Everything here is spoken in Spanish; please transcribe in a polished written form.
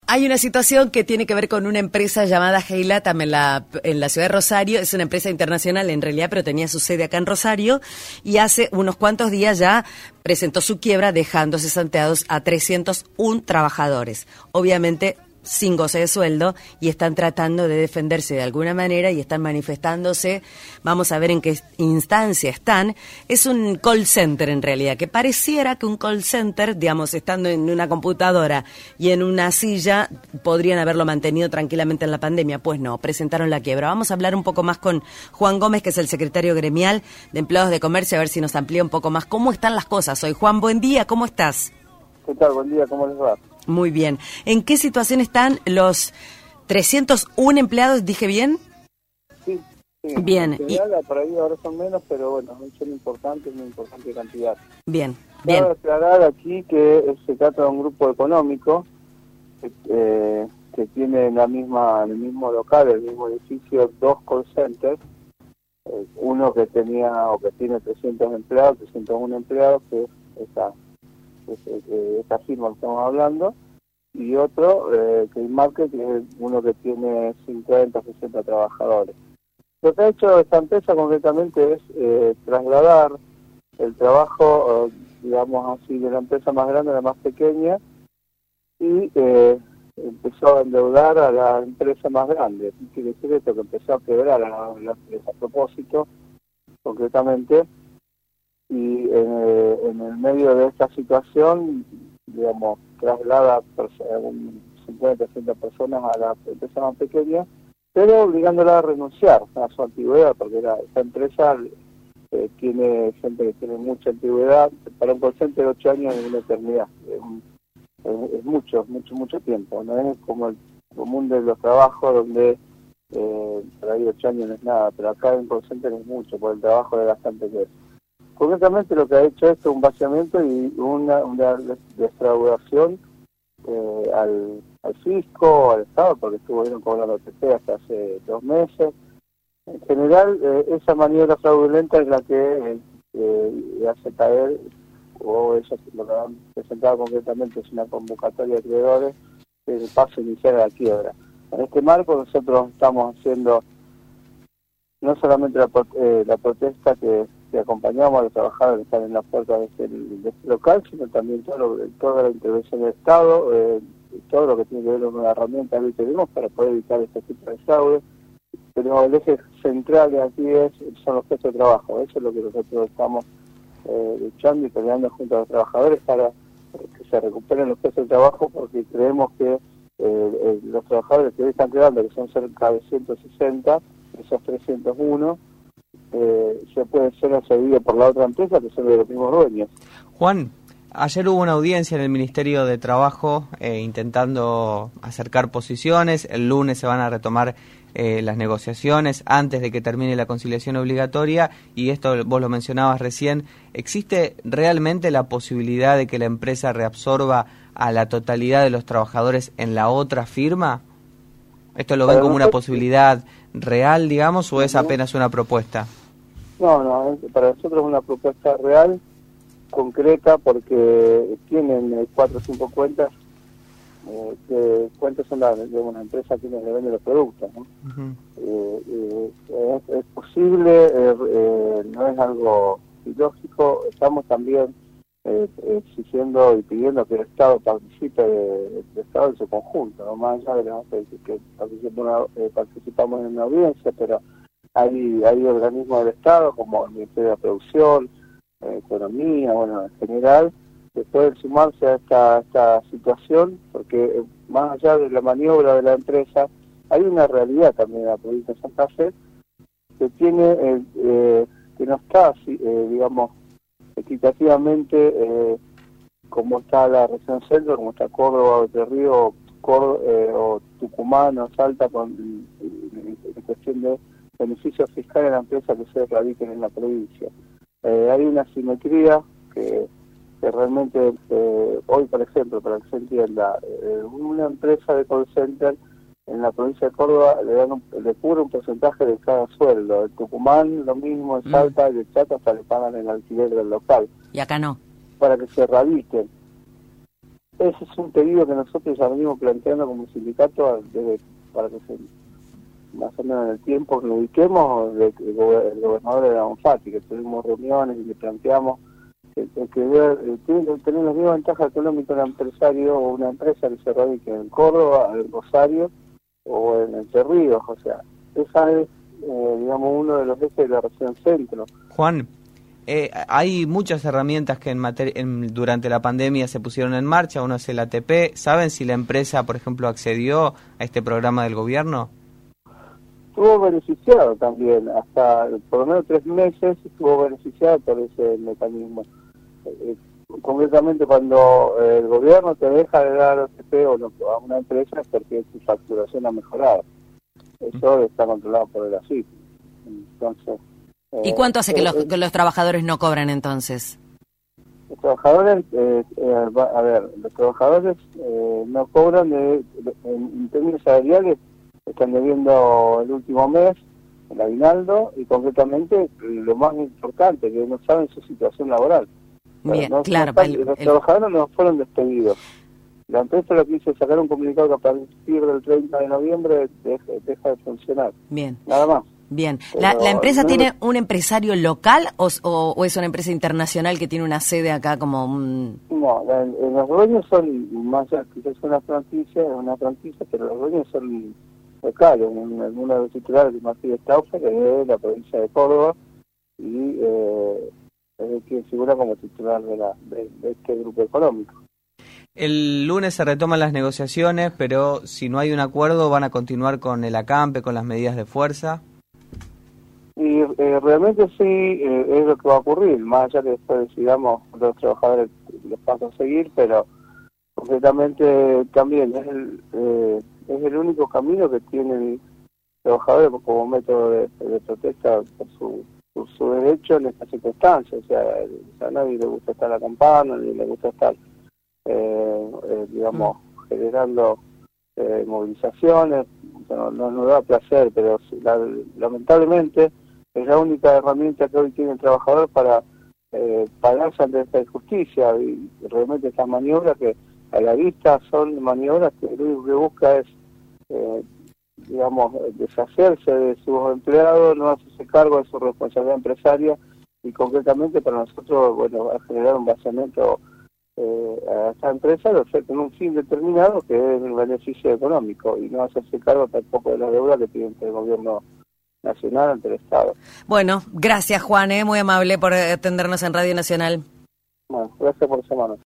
Hay una situación que tiene que ver con una empresa llamada Heilatam en la ciudad de Rosario. Es una empresa internacional en realidad, pero tenía su sede acá en Rosario. Y hace unos cuantos días ya presentó su quiebra, dejando cesanteados a 301 trabajadores. Obviamente sin goce de sueldo, y están tratando de defenderse de alguna manera y están manifestándose. Vamos a ver en qué instancia están. Es un call center en realidad, que pareciera que un call center, digamos, estando en una computadora y en una silla, podrían haberlo mantenido tranquilamente en la pandemia. Pues no, presentaron la quiebra. Vamos a hablar un poco más con Juan Gómez, que es el secretario gremial de Empleados de Comercio, a ver si nos amplía un poco más cómo están las cosas hoy. Juan, buen día, ¿cómo estás? ¿Qué tal? Buen día, ¿cómo les va? Muy bien. ¿En qué situación están los 301 empleados? ¿Dije bien? Sí. Bien. En general, por ahí ahora son menos, pero bueno, son importantes, una importante cantidad. Bien. Cabe aclarar aquí que se trata de un grupo económico que tiene en el mismo local, el mismo edificio, 2 call centers. Uno que tenía o que tiene 301 empleados, que es esta firma que estamos hablando, y otro, Keymarket, que es uno que tiene 50, 60 trabajadores. Lo que ha hecho esta empresa concretamente es trasladar el trabajo, digamos así, de la empresa más grande a la más pequeña, y empezó a endeudar a la empresa más grande. Quiere decir esto, que empezó a quebrar a la empresa a propósito, concretamente. Y en el medio de esta situación, digamos, traslada un 50, 60 personas a la empresa más pequeña, pero obligándola a renunciar a su antigüedad, porque esta empresa tiene gente que tiene mucha antigüedad. Para un call center, 8 años es una eternidad, es mucho tiempo, no es como el común de los trabajos donde por ahí 8 años no es nada, pero acá en call center es mucho, por el trabajo de bastante que es. Concretamente lo que ha hecho es un vaciamiento y una defraudación al fisco, al Estado, porque estuvieron cobrando OTP hasta hace 2 meses. En general, esa maniobra fraudulenta es la que hace caer, o ellos lo que han presentado concretamente es una convocatoria de acreedores, el paso inicial a la quiebra. En este marco nosotros estamos haciendo no solamente la protesta que acompañamos a los trabajadores que están en las puertas de este local, sino también toda la intervención del Estado, todo lo que tiene que ver con una herramienta que tenemos para poder evitar este tipo de fraude. Pero el eje central de aquí son los puestos de trabajo. Eso es lo que nosotros estamos luchando y peleando junto a los trabajadores para que se recuperen los puestos de trabajo, porque creemos que los trabajadores que hoy están quedando, que son cerca de 160, esos 301, se puede ser accedido por la otra empresa, que son de los mismos dueños. Juan, ayer hubo una audiencia en el Ministerio de Trabajo intentando acercar posiciones. El lunes se van a retomar las negociaciones antes de que termine la conciliación obligatoria, y esto vos lo mencionabas recién. ¿Existe realmente la posibilidad de que la empresa reabsorba a la totalidad de los trabajadores en la otra firma? ¿Esto lo ven como una posibilidad real, digamos, o es apenas una propuesta? No, para nosotros es una propuesta real, concreta, porque tienen 4 o 5 cuentas, que cuentas son de una empresa que les vende los productos, ¿no? Es posible, no es algo ilógico. Estamos también exigiendo y pidiendo que el Estado participe del Estado en su conjunto, no más allá de que participamos en una audiencia, pero hay organismos del Estado como el Ministerio de Producción, Economía, bueno, en general, que pueden sumarse a esta situación, porque más allá de la maniobra de la empresa, hay una realidad también en la provincia de Santa Fe que tiene que no está, digamos, equitativamente como está la región centro, como está Córdoba, Entre Ríos, o Tucumán o Salta, en cuestión de beneficios fiscales en la empresa que se radiquen en la provincia. Hay una simetría que realmente hoy, por ejemplo, para que se entienda, una empresa de call center en la provincia de Córdoba le cubre un porcentaje de cada sueldo. En Tucumán lo mismo, en Salta y en Chaco hasta le pagan el alquiler del local. Y acá no. Para que se radiquen. ese es un pedido que nosotros ya venimos planteando como sindicato para que se, más o menos en el tiempo que nos ubiquemos, el gobernador de la Bonfatti, que tuvimos reuniones y le planteamos que tiene que tener las mismas ventajas económicas un empresario o una empresa que se radique en Córdoba, en Rosario o en Entre Ríos. O sea, esa es, digamos, uno de los ejes de la región centro. Juan, hay muchas herramientas que durante la pandemia se pusieron en marcha. Uno es el ATP. ¿Saben si la empresa, por ejemplo, accedió a este programa del gobierno? Estuvo beneficiado también, hasta por lo menos 3 meses estuvo beneficiado por ese mecanismo. Concretamente, cuando el gobierno te deja de dar ATP a una empresa es porque su facturación ha mejorado. Eso está controlado por el ASIC. Entonces, ¿y cuánto hace que los trabajadores no cobran entonces? Los trabajadores, los trabajadores no cobran en términos salariales. Están debiendo el último mes, el aguinaldo, y concretamente lo más importante, que no saben su situación laboral. Bien, no, claro. Los trabajadores no fueron despedidos. La empresa lo que hizo es sacar un comunicado que a partir del 30 de noviembre deja de funcionar. Bien. Nada más. Bien. ¿La empresa tiene un empresario local o es una empresa internacional que tiene una sede acá como un...? No, los dueños son, más allá que es una franquicia, pero los dueños son locales. Uno de los titulares de Martín Staufer, que es de la provincia de Córdoba, y es quien figura como titular de este grupo económico. El lunes se retoman las negociaciones, pero si no hay un acuerdo, ¿van a continuar con el acampe, con las medidas de fuerza? Y realmente sí, es lo que va a ocurrir, más allá que después decidamos los trabajadores los pasos a seguir, pero concretamente también es el único camino que tienen los trabajadores como método de protesta por su derecho en estas circunstancias. O sea, a nadie le gusta estar acampando, a nadie le gusta estar generando movilizaciones. No nos da placer, pero lamentablemente es la única herramienta que hoy tiene el trabajador para pagarse ante esta injusticia, y realmente estas maniobras que a la vista son maniobras que lo único que busca es deshacerse de sus empleados, no hacerse cargo de su responsabilidad empresaria, y concretamente para nosotros, a generar un vaciamiento a esta empresa con un fin determinado, que es el beneficio económico, y no hacerse cargo tampoco de la deuda que tiene el gobierno nacional ante el Estado. Bueno, gracias Juan, muy amable por atendernos en Radio Nacional. Bueno, gracias por llamarnos.